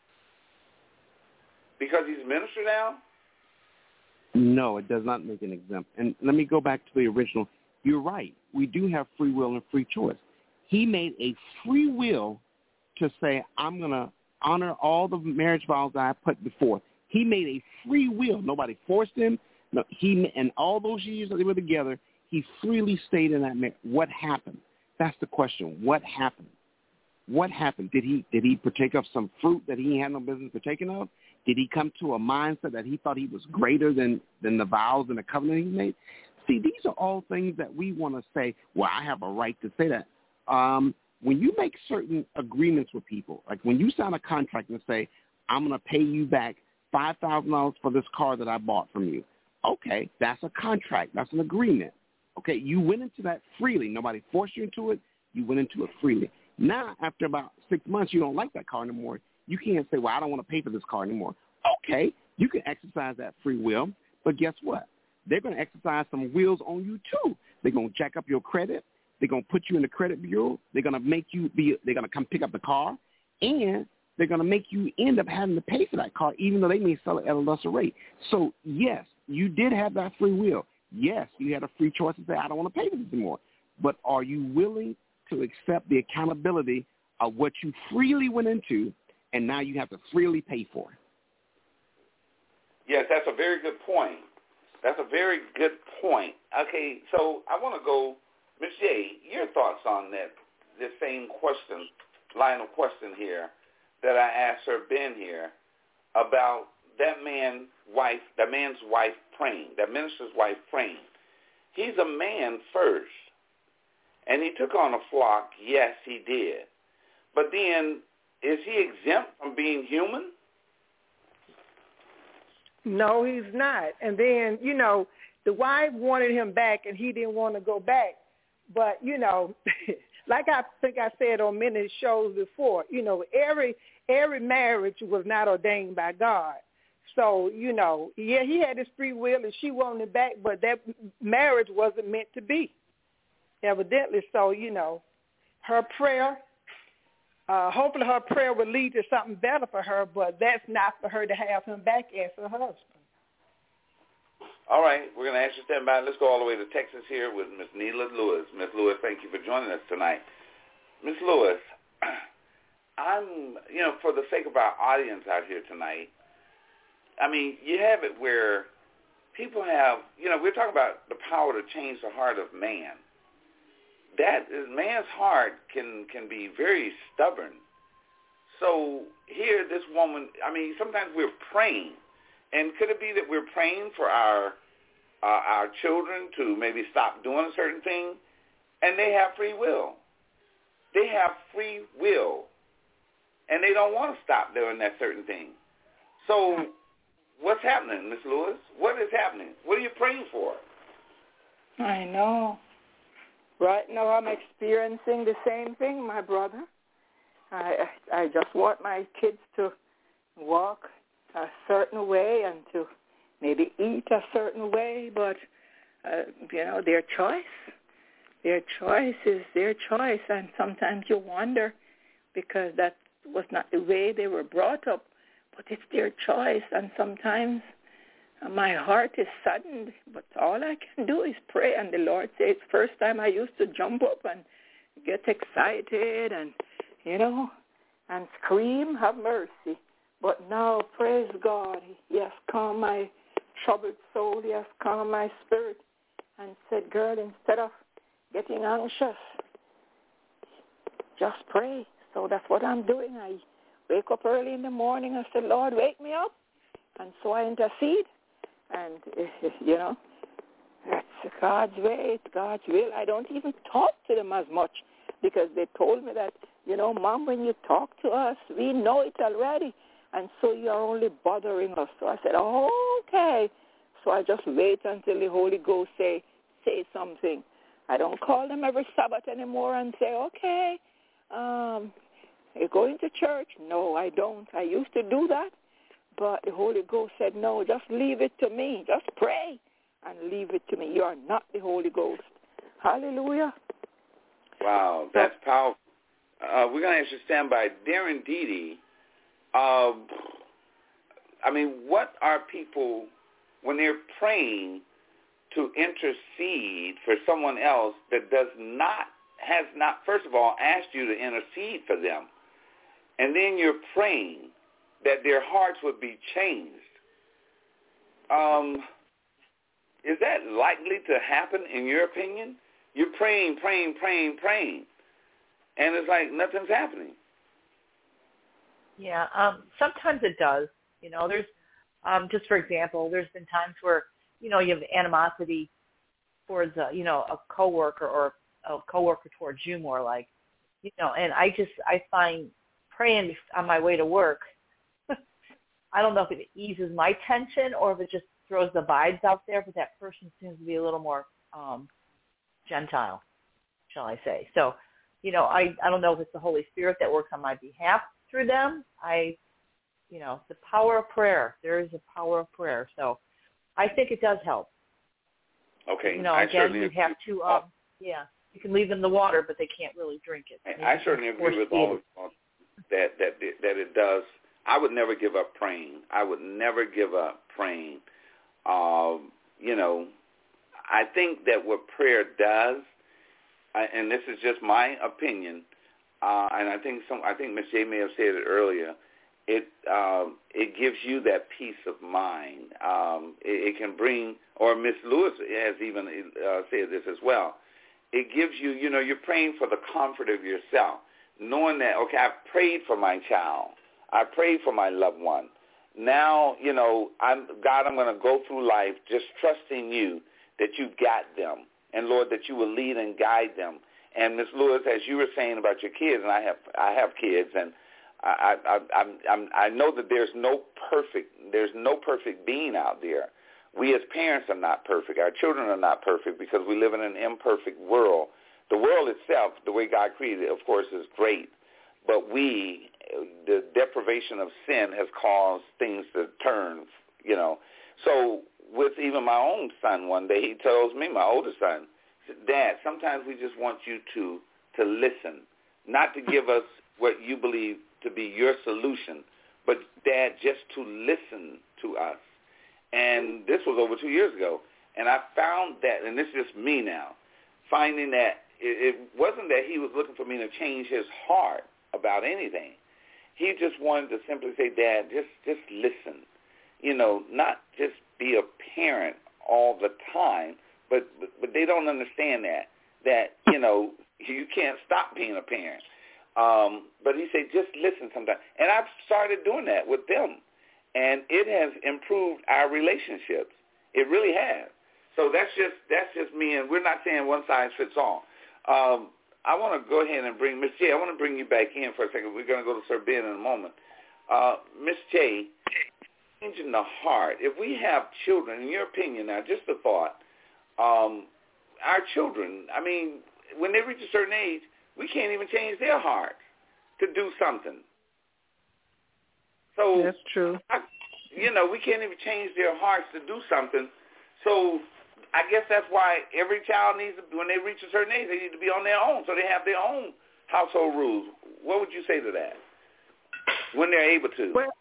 because he's minister now? No, it does not make him exempt. And let me go back to the original. You're right. We do have free will and free choice. He made a free will to say, I'm going to honor all the marriage vows that I put before. He made a free will. Nobody forced him. No, he and all those years that they were together, he freely stayed in that marriage. What happened? That's the question. What happened? What happened? Did he did he partake of some fruit that he had no business partaking of? Did he come to a mindset that he thought he was greater than, than the vows and the covenant he made? See, these are all things that we want to say, well, I have a right to say that. Um, when you make certain agreements with people, like when you sign a contract and say, I'm going to pay you back five thousand dollars for this car that I bought from you. Okay, that's a contract. That's an agreement. Okay, you went into that freely. Nobody forced you into it. You went into it freely. Now, after about six months, you don't like that car anymore. You can't say, well, I don't want to pay for this car anymore. Okay, you can exercise that free will, but guess what? They're going to exercise some wheels on you, too. They're going to jack up your credit. They're going to put you in the credit bureau. They're going to make you be, they're going to come pick up the car, and they're going to make you end up having to pay for that car, even though they may sell it at a lesser rate. So, yes, you did have that free will. Yes, you had a free choice to say, I don't want to pay for this anymore. But are you willing to accept the accountability of what you freely went into, and now you have to freely pay for it? Yes, that's a very good point. That's a very good point. Okay, so I want to go, Miz J, your thoughts on that, this same question, line of question here that I asked Sir Ben here about that man's wife, that man's wife praying, that minister's wife praying. He's a man first, and he took on a flock. Yes, he did. But then, is he exempt from being human? No, he's not. And then, you know, the wife wanted him back, and he didn't want to go back. But, you know, like I think I said on many shows before, you know, every every marriage was not ordained by God. So, you know, yeah, he had his free will, and she wanted him back, but that marriage wasn't meant to be, evidently. So, you know, her prayer, uh, hopefully her prayer would lead to something better for her, but that's not for her to have him back as her husband. All right, we're going to ask you to stand by. Let's go all the way to Texas here with Miss Neela Lewis. Miss Lewis, thank you for joining us tonight. Miss Lewis, I'm, you know, for the sake of our audience out here tonight, I mean, you have it where people have, you know, we're talking about the power to change the heart of man. That is, man's heart can, can be very stubborn. So here, this woman, I mean, sometimes we're praying. And could it be that we're praying for our uh, our children to maybe stop doing a certain thing, and they have free will? They have free will, and they don't want to stop doing that certain thing. So what's happening, Miss Lewis? What is happening? What are you praying for? I know. Right now I'm experiencing the same thing, my brother. I I just want my kids to walk a certain way and to maybe eat a certain way, but, uh, you know, their choice. their choice is their choice, and sometimes you wonder because that was not the way they were brought up, but it's their choice, and sometimes my heart is saddened, but all I can do is pray, and the Lord says, first time I used to jump up and get excited and, you know, and scream, have mercy. But now, praise God, he has calmed my troubled soul, he has calmed my spirit, and said, girl, instead of getting anxious, just pray. So that's what I'm doing. I wake up early in the morning and say, Lord, wake me up. And so I intercede. And, you know, it's God's way, it's God's will. I don't even talk to them as much because they told me that, you know, Mom, when you talk to us, we know it already. And so you're only bothering us. So I said, oh, okay. So I just wait until the Holy Ghost say, say something. I don't call them every Sabbath anymore and say, okay, um, you're going to church? No, I don't. I used to do that. But the Holy Ghost said, no, just leave it to me. Just pray and leave it to me. You are not the Holy Ghost. Hallelujah. Wow, that's powerful. Uh, we're going to ask you to stand by. Darren Dede, uh, I mean, what are people, when they're praying to intercede for someone else that does not, has not, first of all, asked you to intercede for them, and then you're praying that their hearts would be changed. Um, is that likely to happen, in your opinion? You're praying, praying, praying, praying, and it's like nothing's happening. Yeah, um, sometimes it does. You know, there's, um, just for example, there's been times where, you know, you have animosity towards, a, you know, a coworker or a coworker towards you more like, you know, and I just, I find praying on my way to work, I don't know if it eases my tension or if it just throws the vibes out there, but that person seems to be a little more um, Gentile, shall I say. So, you know, I, I don't know if it's the Holy Spirit that works on my behalf through them. I, you know, the power of prayer. There is a power of prayer. So I think it does help. Okay. You know, I again, you have to, um, yeah, you can leave them the water, but they can't really drink it. I, I certainly agree with all of that, that, that it does. I would never give up praying. I would never give up praying. Um, you know, I think that what prayer does, I, and this is just my opinion, uh, and I think some, I think Miz J may have said it earlier. It um, it gives you that peace of mind. Um, it, it can bring, or Miz Lewis has even uh, said this as well. It gives you, you know, you're praying for the comfort of yourself, knowing that, okay, I've prayed for my child. I prayed for my loved one. Now, you know, I'm, God, I'm going to go through life just trusting you that you've got them, and, Lord, that you will lead and guide them. And, Miz Lewis, as you were saying about your kids, and I have I have kids, and I, I, I, I'm, I know that there's no perfect, there's no perfect being out there. We as parents are not perfect. Our children are not perfect because we live in an imperfect world. The world itself, the way God created it, of course, is great. But we, the deprivation of sin has caused things to turn, you know. So with even my own son one day, he tells me, my oldest son, he said, Dad, sometimes we just want you to, to listen, not to give us what you believe to be your solution, but, Dad, just to listen to us. And this was over two years ago. And I found that, and this is just me now, finding that it, it wasn't that he was looking for me to change his heart about anything. He just wanted to simply say, Dad, just just listen. You know, not just be a parent all the time, but, but, but they don't understand that, that, you know, you can't stop being a parent. Um, but he said, just listen sometimes. And I've started doing that with them. And it has improved our relationships. It really has. So that's just that's just me, and we're not saying one size fits all. Um, I want to go ahead and bring Miz J. I want to bring you back in for a second. We're going to go to Sir Ben in a moment. Uh, Miz J, changing the heart. If we have children, in your opinion now, just a thought, um, our children, I mean, when they reach a certain age, we can't even change their heart to do something. So that's true. I, you know, we can't even change their hearts to do something. So I guess that's why every child needs to, when they reach a certain age, they need to be on their own, so they have their own household rules. What would you say to that? When they're able to. Well,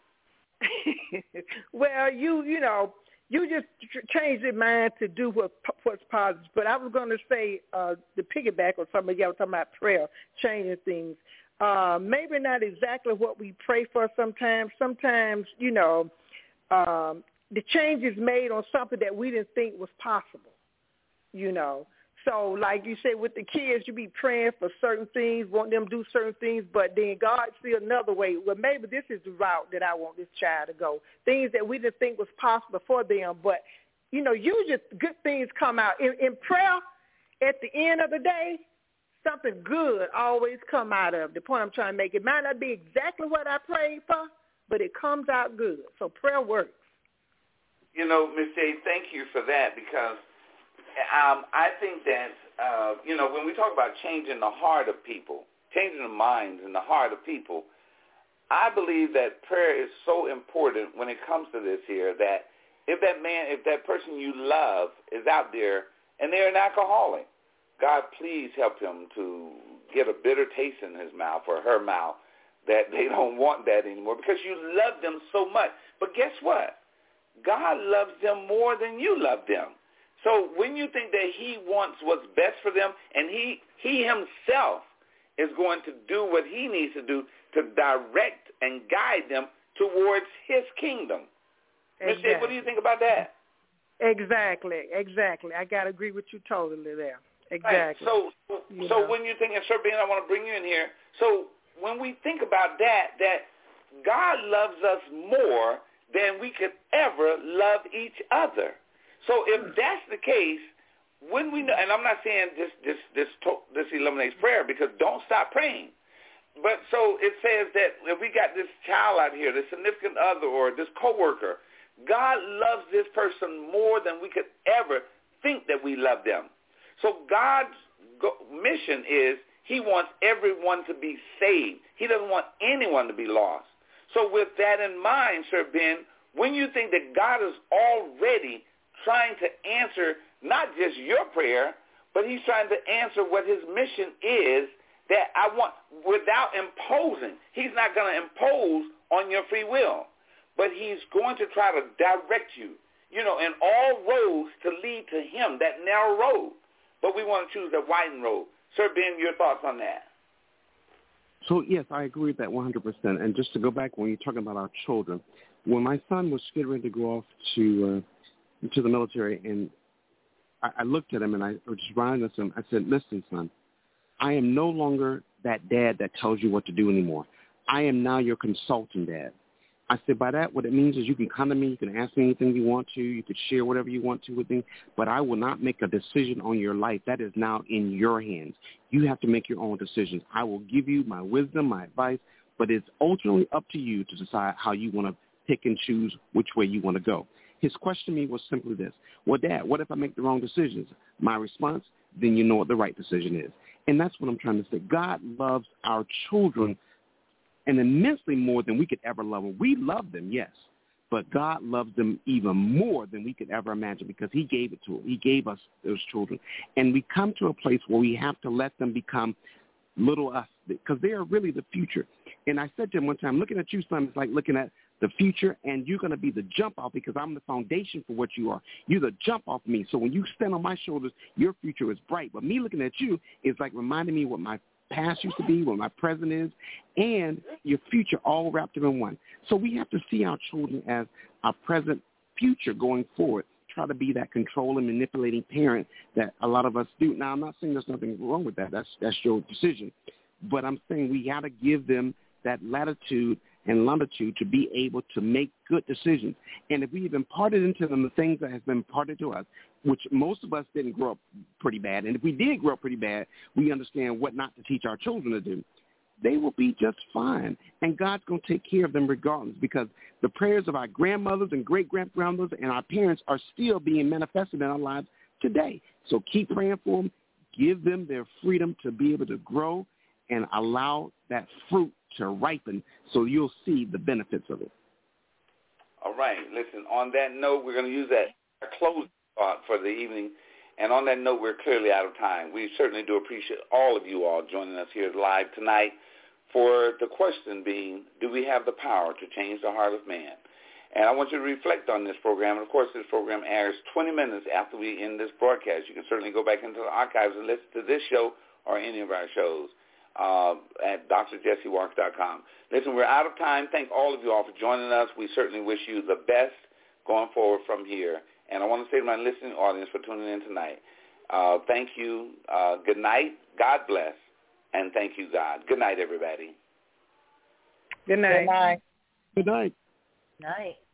well, you you know, you just change your mind to do what what's positive. But I was going to say uh, the piggyback on something y'all talking about prayer, changing things. Uh, maybe not exactly what we pray for. Sometimes, sometimes you know, um, the change is made on something that we didn't think was possible. You know. So, like you said, with the kids, you be praying for certain things, want them to do certain things, but then God see another way. Well, maybe this is the route that I want this child to go. Things that we didn't think was possible for them, but, you know, usually good things come out. In, in prayer, at the end of the day, something good always come out of it. The point I'm trying to make, it might not be exactly what I prayed for, but it comes out good. So prayer works. You know, Miz J, thank you for that, because Um, I think that, uh, you know, when we talk about changing the heart of people, changing the minds and the heart of people, I believe that prayer is so important when it comes to this here, that if that man, if that person you love is out there and they're an alcoholic, God, please help him to get a bitter taste in his mouth or her mouth, that they don't want that anymore, because you love them so much. But guess what? God loves them more than you love them. So when you think that he wants what's best for them, and he he himself is going to do what he needs to do to direct and guide them towards his kingdom. Exactly. Miz J, what do you think about that? Exactly, exactly. I got to agree with you totally there. Exactly. Right. So, so, so when you think, and Sir Ben, I want to bring you in here. So when we think about that, that God loves us more than we could ever love each other. So if that's the case, when we know, and I'm not saying this this this this eliminates prayer, because don't stop praying. But so it says that if we got this child out here, this significant other or this coworker, God loves this person more than we could ever think that we love them. So God's mission is he wants everyone to be saved. He doesn't want anyone to be lost. So with that in mind, Sir Ben, when you think that God is already trying to answer not just your prayer, but he's trying to answer what his mission is, that I want, without imposing. He's not going to impose on your free will, but he's going to try to direct you, you know, in all roads to lead to him, that narrow road. But we want to choose the widened road. Sir Ben, your thoughts on that? So, yes, I agree with that one hundred percent. And just to go back, when you're talking about our children, when my son was getting ready to go off to uh, to the military, and I, I looked at him and I was just reminding him, I said, listen, son, I am no longer that dad that tells you what to do anymore. I am now your consultant dad. I said, by that, what it means is you can come to me, you can ask me anything you want to, you can share whatever you want to with me, but I will not make a decision on your life. That is now in your hands. You have to make your own decisions. I will give you my wisdom, my advice, but it's ultimately up to you to decide how you want to pick and choose which way you want to go. His question to me was simply this: well, Dad, what if I make the wrong decisions? My response, then you know what the right decision is. And that's what I'm trying to say. God loves our children and immensely more than we could ever love them. We love them, yes, but God loves them even more than we could ever imagine, because he gave it to them. He gave us those children. And we come to a place where we have to let them become little us, because they are really the future. And I said to him one time, looking at you, son, it's like looking at the future, and you're going to be the jump off, because I'm the foundation for what you are. You're the jump off me. So when you stand on my shoulders, your future is bright. But me looking at you is like reminding me what my past used to be, what my present is, and your future all wrapped up in one. So we have to see our children as our present future going forward. Try to be that controlling, manipulating parent that a lot of us do. Now, I'm not saying there's nothing wrong with that. That's that's your decision. But I'm saying we got to give them that latitude and longitude to be able to make good decisions. And if we've imparted into them the things that has been imparted to us, which most of us didn't grow up pretty bad, and if we did grow up pretty bad, we understand what not to teach our children to do, they will be just fine. And God's going to take care of them regardless, because the prayers of our grandmothers and great-grandmothers and our parents are still being manifested in our lives today. So keep praying for them. Give them their freedom to be able to grow and allow that fruit to ripen, so you'll see the benefits of it. All right. Listen, on that note, we're going to use that closing uh, for the evening. And on that note, we're clearly out of time. We certainly do appreciate all of you all joining us here live tonight for the question being, do we have the power to change the heart of man? And I want you to reflect on this program. And, of course, this program airs twenty minutes after we end this broadcast. You can certainly go back into the archives and listen to this show or any of our shows uh, at D R Jesse Walker dot com. Listen, we're out of time. Thank all of you all for joining us. We certainly wish you the best going forward from here. And I want to say to my listening audience for tuning in tonight, uh, thank you. Uh, good night. God bless. And thank you, God. Good night, everybody. Good night. Good night. Good night. Night.